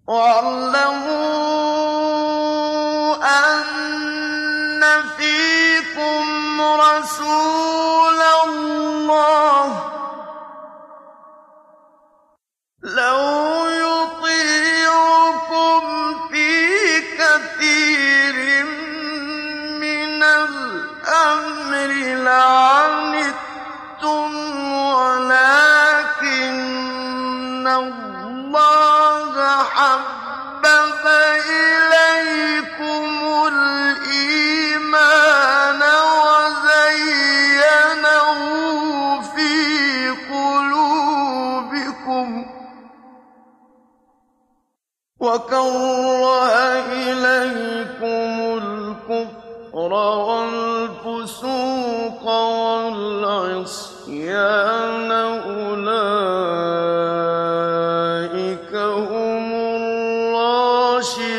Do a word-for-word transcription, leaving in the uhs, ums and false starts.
وَاعْلَمُوا أَنَّ فِيكُمْ رَسُولَ اللَّهِ لَوْ يُطِيعُكُمْ فِي كَثِيرٍ مِّنَ الْأَمْرِ لَعَنِتُّمْ وَلَٰكِنَّ اللَّهَ حَبَّبَ إِلَيْكُمُ الْإِيمَانَ وَزَيَّنَهُ فِي قُلُوبِكُمْ وَكَرَّهَ إِلَيْكُمُ الْكُفْرَ وَالْفُسُوقَ وَالْعِصْيَانَ ۚ أُولَٰئِكَ هُمُ الرَّاشِدُونَ